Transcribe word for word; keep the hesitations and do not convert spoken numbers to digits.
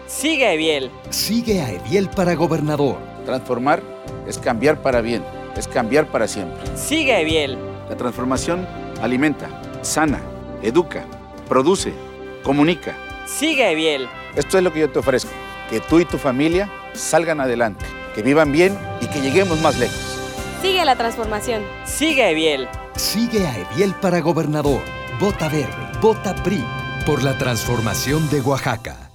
Sigue a Eviel. Sigue a Eviel para gobernador. Transformar es cambiar para bien, es cambiar para siempre. Sigue a Eviel. La transformación alimenta, sana, educa, produce, comunica. Sigue a Eviel. Esto es lo que yo te ofrezco, que tú y tu familia salgan adelante, que vivan bien y que lleguemos más lejos. Sigue la transformación. Sigue a Eviel. Sigue a Eviel para gobernador. Vota verde, vota P R I. Por la transformación de Oaxaca.